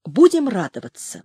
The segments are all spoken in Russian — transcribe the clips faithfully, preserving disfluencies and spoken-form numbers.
Будем радоваться.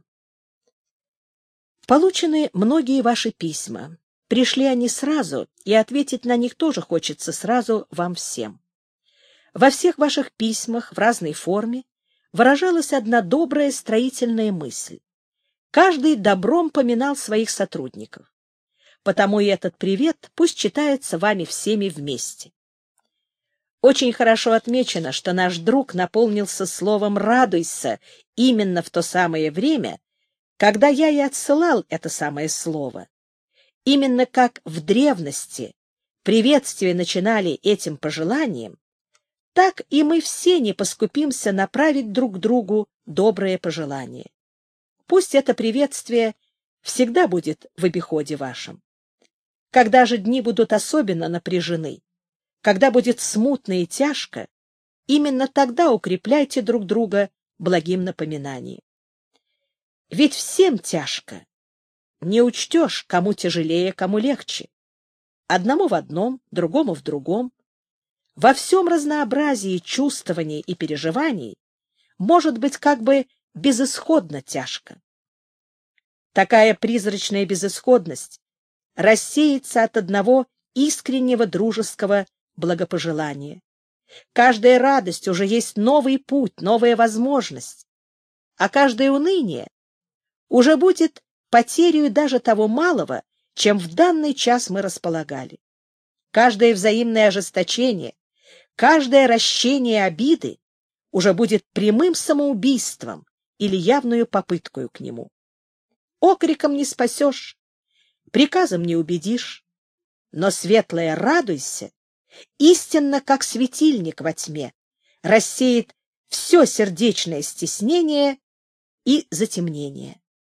Получены многие ваши письма. Пришли они сразу, и ответить на них тоже хочется сразу вам всем. Во всех ваших письмах в разной форме выражалась одна добрая строительная мысль. Каждый добром поминал своих сотрудников. Потому и этот привет пусть читается вами всеми вместе. Очень хорошо отмечено, что наш друг наполнился словом «радуйся» именно в то самое время, когда я и отсылал это самое слово. Именно как в древности приветствия начинали этим пожеланием, так и мы все не поскупимся направить друг другу доброе пожелание. Пусть это приветствие всегда будет в обиходе вашем. Когда же дни будут особенно напряжены, когда будет смутно и тяжко, именно тогда укрепляйте друг друга благим напоминанием. Ведь всем тяжко. Не учтешь, кому тяжелее, кому легче. Одному в одном, другому в другом. Во всем разнообразии чувствований и переживаний может быть как бы безысходно тяжко. Такая призрачная безысходность рассеется от одного искреннего дружеского благопожелания. Каждая радость уже есть новый путь, новая возможность, а каждое уныние уже будет потерей даже того малого, чем в данный час мы располагали. Каждое взаимное ожесточение, каждое рощение обиды уже будет прямым самоубийством или явную попыткою к нему. Окриком не спасешь, приказом не убедишь, но светлое «радуйся» истинно, как светильник во тьме, рассеет все сердечное стеснение и затемнение.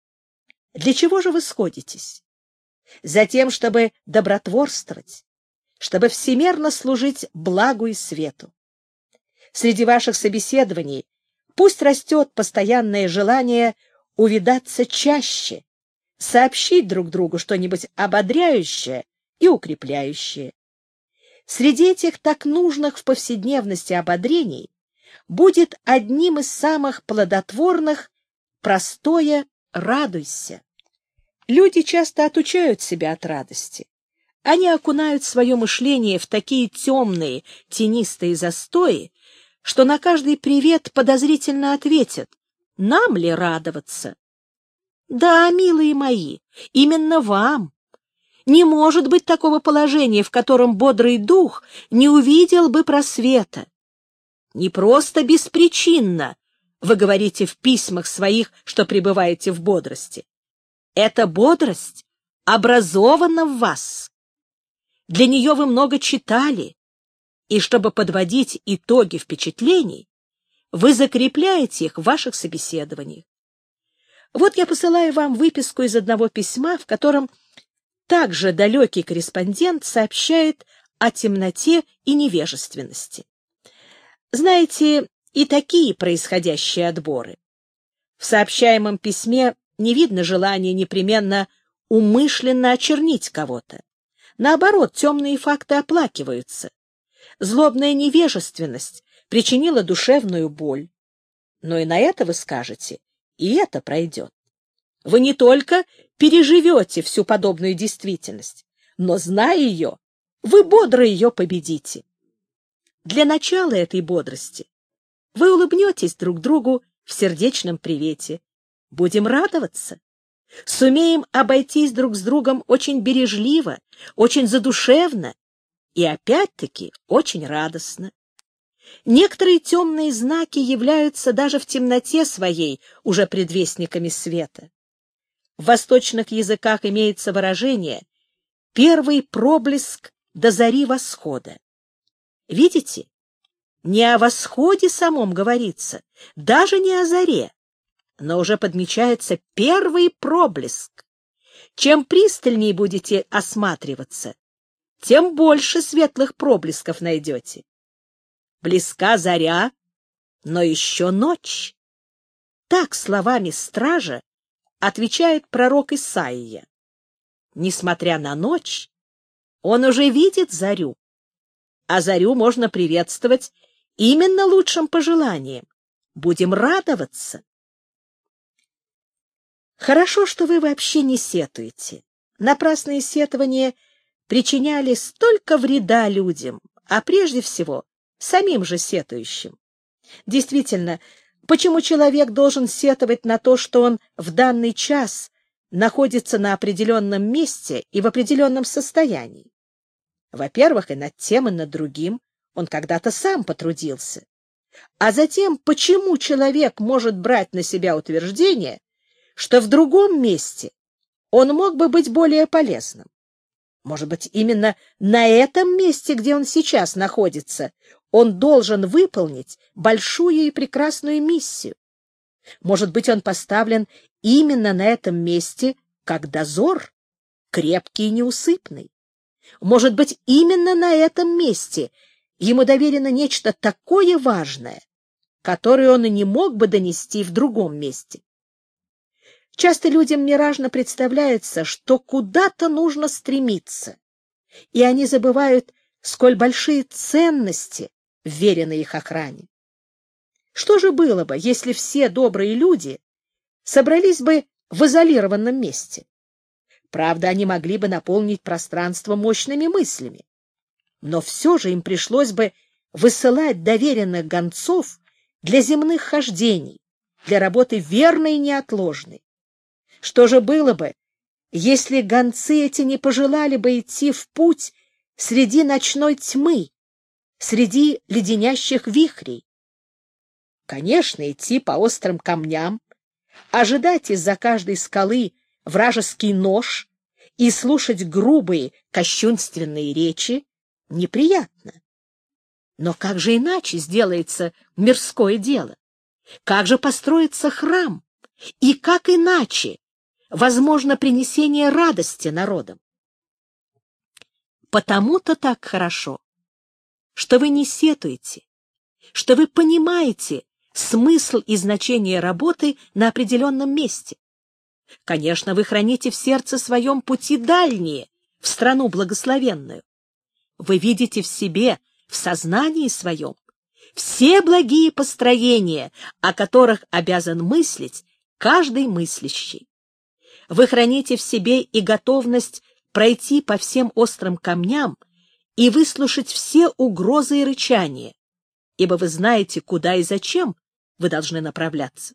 Для чего же вы сходитесь? Затем, чтобы добротворствовать, чтобы всемерно служить благу и свету. Среди ваших собеседований пусть растет постоянное желание увидаться чаще, сообщить друг другу что-нибудь ободряющее и укрепляющее. Среди этих так нужных в повседневности ободрений будет одним из самых плодотворных простое «радуйся». Люди часто отучают себя от радости. Они окунают свое мышление в такие темные, тенистые застои, что на каждый привет подозрительно ответят: «Нам ли радоваться?» Да, милые мои, именно вам. Не может быть такого положения, в котором бодрый дух не увидел бы просвета. Не просто беспричинно вы говорите в письмах своих, что пребываете в бодрости. Эта бодрость образована в вас. Для нее вы много читали, и чтобы подводить итоги впечатлений, вы закрепляете их в ваших собеседованиях. Вот я посылаю вам выписку из одного письма, в котором также далекий корреспондент сообщает о темноте и невежественности. Знаете, и такие происходящие отборы. В сообщаемом письме не видно желания непременно умышленно очернить кого-то. Наоборот, темные факты оплакиваются. Злобная невежественность причинила душевную боль. Но и на это вы скажете, и это пройдет. Вы не только переживете всю подобную действительность, но, зная ее, вы бодро ее победите. Для начала этой бодрости вы улыбнетесь друг другу в сердечном привете. Будем радоваться. Сумеем обойтись друг с другом очень бережливо, очень задушевно и, опять-таки, очень радостно. Некоторые темные знаки являются даже в темноте своей уже предвестниками света. В восточных языках имеется выражение «первый проблеск до зари восхода». Видите? Не о восходе самом говорится, даже не о заре, но уже подмечается первый проблеск. Чем пристальнее будете осматриваться, тем больше светлых проблесков найдете. Близка заря, но еще ночь. Так словами стража отвечает пророк Исаия. Несмотря на ночь, он уже видит зарю, а зарю можно приветствовать именно лучшим пожеланием. Будем радоваться. Хорошо, что вы вообще не сетуете. Напрасные сетования причиняли столько вреда людям, а прежде всего самим же сетующим. Действительно, почему человек должен сетовать на то, что он в данный час находится на определенном месте и в определенном состоянии? Во-первых, и над тем, и над другим он когда-то сам потрудился. А затем, почему человек может брать на себя утверждение, что в другом месте он мог бы быть более полезным? Может быть, именно на этом месте, где он сейчас находится, он должен выполнить большую и прекрасную миссию. Может быть, он поставлен именно на этом месте как дозор, крепкий и неусыпный. Может быть, именно на этом месте ему доверено нечто такое важное, которое он и не мог бы донести в другом месте. Часто людям миражно представляется, что куда-то нужно стремиться, и они забывают, сколь большие ценности вверены их охране. Что же было бы, если все добрые люди собрались бы в изолированном месте? Правда, они могли бы наполнить пространство мощными мыслями, но все же им пришлось бы высылать доверенных гонцов для земных хождений, для работы верной и неотложной. Что же было бы, если гонцы эти не пожелали бы идти в путь среди ночной тьмы, среди леденящих вихрей? Конечно, идти по острым камням, ожидать из-за каждой скалы вражеский нож и слушать грубые, кощунственные речи неприятно. Но как же иначе сделается мирское дело? Как же построится храм? И как иначе возможно принесение радости народам? Потому-то так хорошо, что вы не сетуете, что вы понимаете смысл и значение работы на определенном месте. Конечно, вы храните в сердце своем пути дальние, в страну благословенную. Вы видите в себе, в сознании своем, все благие построения, о которых обязан мыслить каждый мыслящий. Вы храните в себе и готовность пройти по всем острым камням и выслушать все угрозы и рычания, ибо вы знаете, куда и зачем вы должны направляться.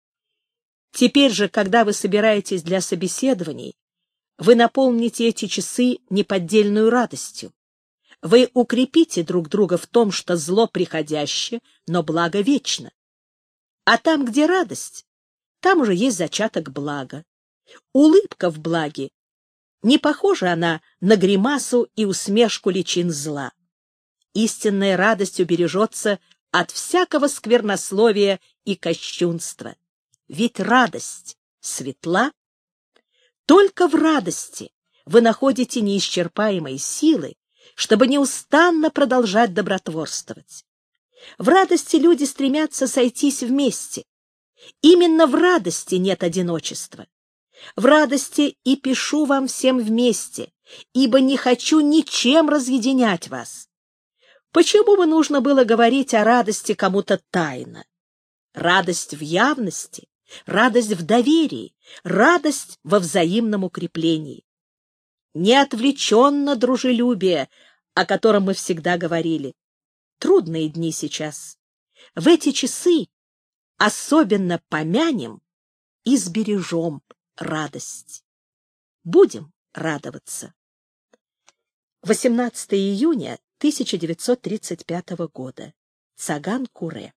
Теперь же, когда вы собираетесь для собеседований, вы наполните эти часы неподдельную радостью. Вы укрепите друг друга в том, что зло приходящее, но благо вечно. А там, где радость, там уже есть зачаток блага. Улыбка в благе, не похожа она на гримасу и усмешку личин зла. Истинная радость убережется от всякого сквернословия и кощунства. Ведь радость светла. Только в радости вы находите неисчерпаемые силы, чтобы неустанно продолжать добротворствовать. В радости люди стремятся сойтись вместе. Именно в радости нет одиночества. В радости и пишу вам всем вместе, ибо не хочу ничем разъединять вас. Почему бы нужно было говорить о радости кому-то тайно? Радость в явности, радость в доверии, радость во взаимном укреплении. Неотвлеченно дружелюбие, о котором мы всегда говорили. Трудные дни сейчас. В эти часы особенно помянем и сбережем радость. Будем радоваться. восемнадцатого июня тысяча девятьсот тридцать пятого года. Цаган-Куре.